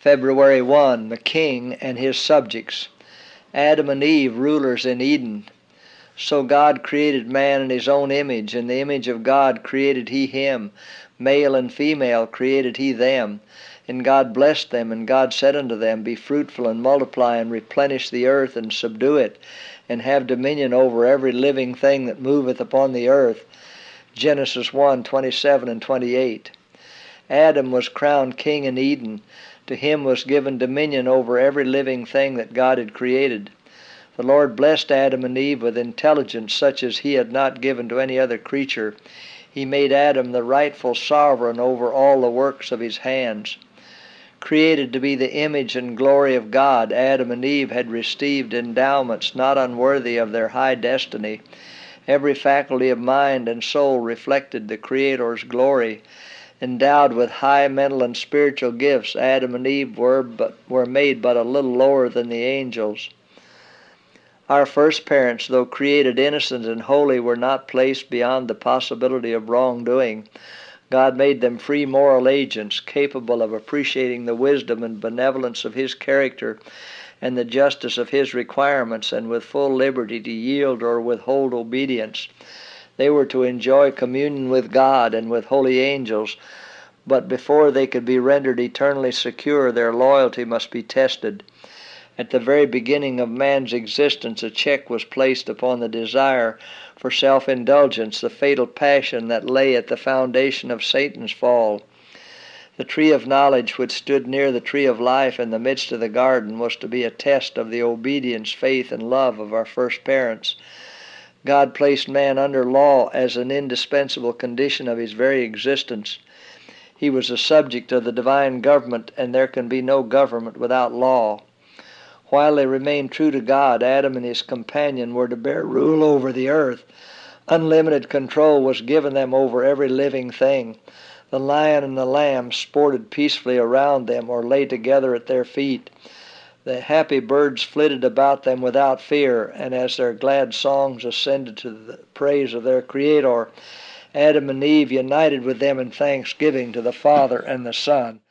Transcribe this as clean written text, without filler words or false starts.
February 1, the king and his subjects. Adam and Eve, rulers in Eden. So God created man in his own image. In the image of God created he him. Male and female created he them. And God blessed them, and God said unto them, Be fruitful and multiply, and replenish the earth, and subdue it, and have dominion over every living thing that moveth upon the earth. Genesis 1:27 and 28. Adam was crowned king in Eden. To him was given dominion over every living thing that God had created. The Lord blessed Adam and Eve with intelligence such as he had not given to any other creature. He made Adam the rightful sovereign over all the works of his hands. Created to be the image and glory of God, Adam and Eve had received endowments not unworthy of their high destiny. Every faculty of mind and soul reflected the Creator's glory. Endowed with high mental and spiritual gifts, Adam and Eve were made but a little lower than the angels. Our first parents, though created innocent and holy, were not placed beyond the possibility of wrongdoing. God made them free moral agents, capable of appreciating the wisdom and benevolence of His character and the justice of His requirements, and with full liberty to yield or withhold obedience. They were to enjoy communion with God and with holy angels, but before they could be rendered eternally secure, their loyalty must be tested. At the very beginning of man's existence, a check was placed upon the desire for self-indulgence, the fatal passion that lay at the foundation of Satan's fall. The tree of knowledge, which stood near the tree of life in the midst of the garden, was to be a test of the obedience, faith, and love of our first parents. God placed man under law as an indispensable condition of his very existence. He was a subject of the divine government, and there can be no government without law. While they remained true to God, Adam and his companion were to bear rule over the earth. Unlimited control was given them over every living thing. The lion and the lamb sported peacefully around them or lay together at their feet. The happy birds flitted about them without fear, and as their glad songs ascended to the praise of their Creator, Adam and Eve united with them in thanksgiving to the Father and the Son.